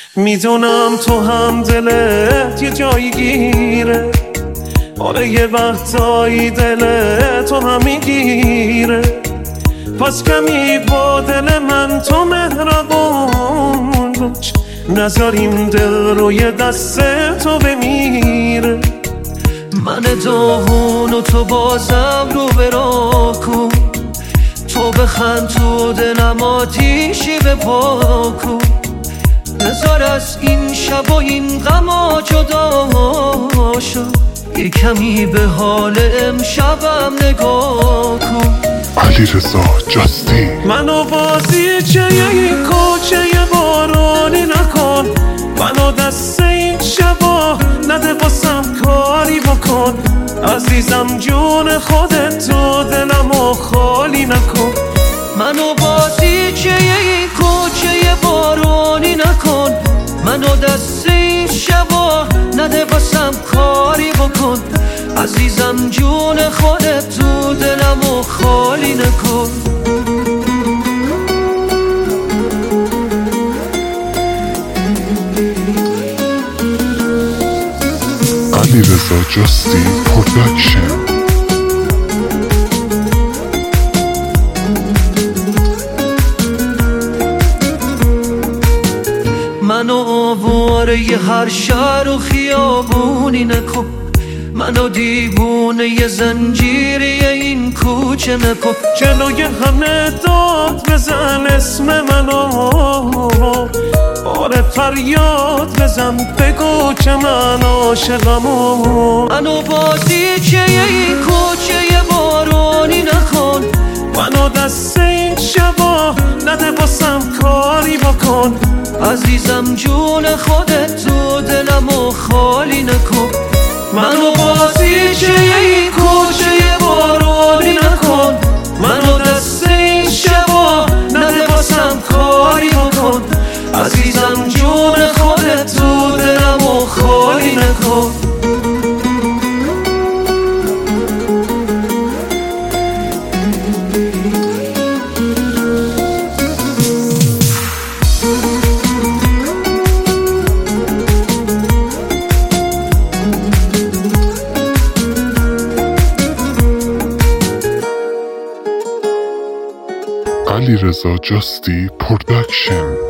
میدونم تو هم دلت یه جایی گیره، آره یه وقتایی دلت هم میگیره. پس کمی با دل من تو مهربون باش، نذاریم دل روی دست تو بمیره. من داغون و تو بازم رو برا کن، تو بخند تو دلم آتیشی به پا کن. نذار از این شب و این غما جدا شو، یه کمی به حال امشبم نگاه کن. علیرضا جاستی منو بازیچه این کوچه بارانی نکن، منو دست این شبا نده واسم کاری بکن. عزیزم جون خودت تو دلمو خالی نکن. منو بازیچه این کوچه بارانی نکن، منو دست این شبا نده واسم کاری بکن. عزیزم جون خودت تو دلمو خالی نکن. علیرضا جاستی پروداکشن. منو آواره ی هر شهر و خیابونی نکن، منو دیوونه ی زنجیری این کوچه نکن. جلوی همه داد بزن اسم منو، آره فریاد بزن بگو که من عاشقمو. منو بازیچه این کوچه بارانی نکن، منو دست این شبا نده واسم کاری بکن. عزیزم جون خودت تو دلمو خالی نکن. منو بازیچه این کوچه بارانی نکن، منو دست این شبا نده واسم کاری بکن. عزیزم جون خودت تو دلمو خالی نکن. علیرضا جاستی پروداکشن.